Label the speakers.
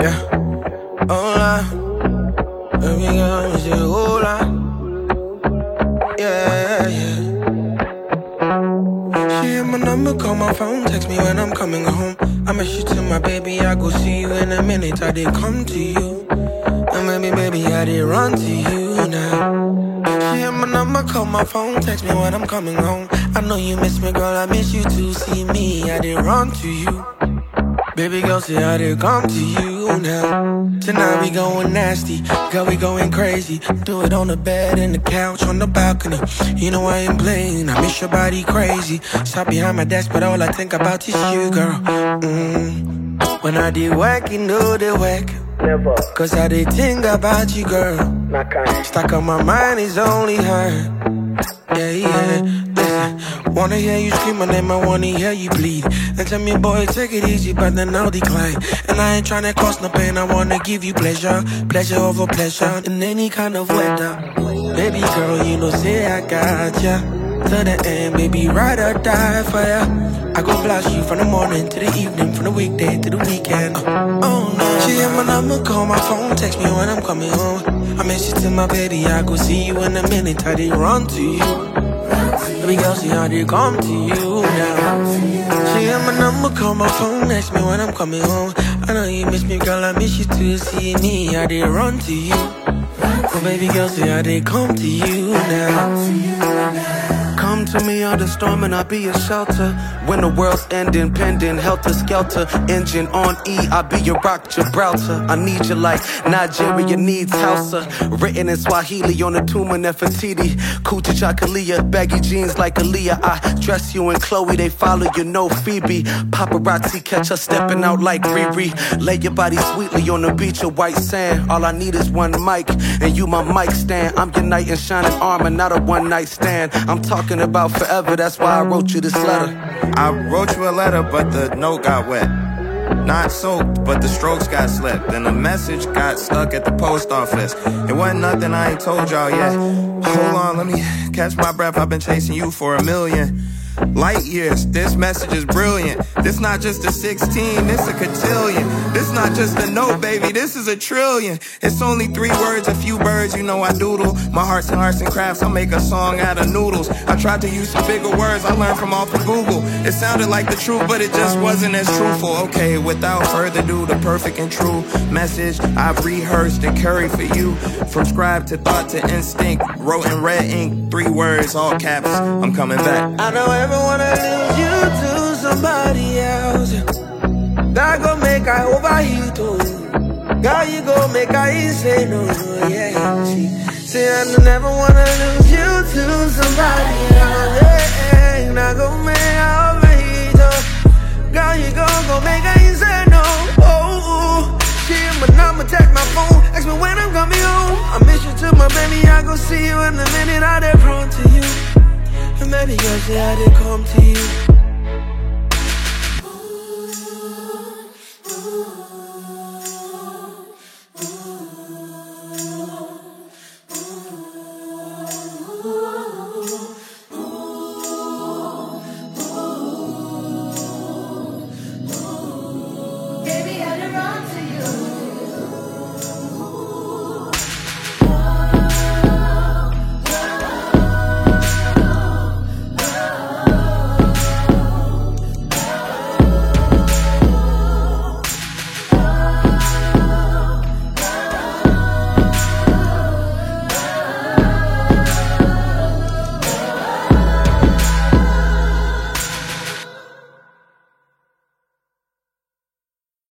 Speaker 1: Yeah, hola. Baby girl, you say hola. Yeah, yeah. She hit my number, call my phone, text me when I'm coming home. I miss you to my baby, I go see you in a minute. I did come to you, and maybe I did run to you now. She hit my number, call my phone, text me when I'm coming home. I know you miss me, girl, I miss you too. See me, I did run to you. Baby girl, say I did come to you now. Tonight we going nasty, girl, we going crazy. Do it on the bed, in the couch, on the balcony. You know I ain't playing, I miss your body crazy. Stop behind my desk, but all I think about is you, girl. When I did work, you know the work.
Speaker 2: Never.
Speaker 1: Cause I did think about you, girl.
Speaker 2: Not kind.
Speaker 1: Stuck on my mind is only her. Yeah, yeah. Listen, wanna hear you scream my name, I wanna hear you bleed. And tell me, boy, take it easy, but then I'll decline. And I ain't tryna cause no pain, I wanna give you pleasure. Pleasure over pleasure, in any kind of weather. Baby girl, you know, say I got ya. To the end, baby, ride or die for ya. I go blast you from the morning to the evening, from the weekday to the weekend. Oh no. She hit my number, call my phone, text me when I'm coming home. I miss you to my baby, I go see you in a minute. I did run to you. Baby girl, see how they come to you now. She hit my number, call my phone, text me when I'm coming home. I know you miss me, girl, I miss you too. See me, I did run to you. So baby girl, see how they come to you now.
Speaker 3: Come to me under storm and I'll be your shelter. When the world's ending, pending, helter-skelter. Engine on E, I'll be your rock, Gibraltar. I need you like Nigeria needs Hausa. Written in Swahili on the tomb of Nefertiti. Kucha Chakalia, baggy jeans like Aaliyah. I dress you in Chloe, they follow you, no Phoebe. Paparazzi catch us stepping out like Riri. Lay your body sweetly on the beach of white sand. All I need is one mic, and you my mic stand. I'm your knight in shining armor, not a one-night stand. I'm talking about forever, that's why I wrote you this letter.
Speaker 4: I wrote you a letter, but the note got wet. Not soaked, but the strokes got slipped. And the message got stuck at the post office. It wasn't nothing I ain't told y'all yet. Hold on, let me catch my breath. I've been chasing you for 1,000,000 light years. This message is brilliant. This not just a 16, this a cotillion. This not just a note, baby, this is a trillion. It's only 3 words, a few birds, you know I doodle. My hearts and arts and crafts, I'll make a song out of noodles. I tried to use some bigger words, I learned from off of Google. It sounded like the truth, but it just wasn't as truthful. Okay, without further ado, the perfect and true message I've rehearsed and carried for you. From scribe to thought to instinct, wrote in red ink, 3 words, all caps, I'm coming back.
Speaker 1: I don't ever wanna lose you to somebody else. That gon' make I overheat, oh. Girl, you gon' make I say no, yeah. She say I don't ever wanna lose you to somebody else. Yeah, that gon' make I overheat, oh. Girl, you gon' make I say no, oh. She in my number, text my phone, ask me when I'm coming home. I miss you to my baby, I go see you in a minute. I did run to you. And maybe girl, say I did come to you.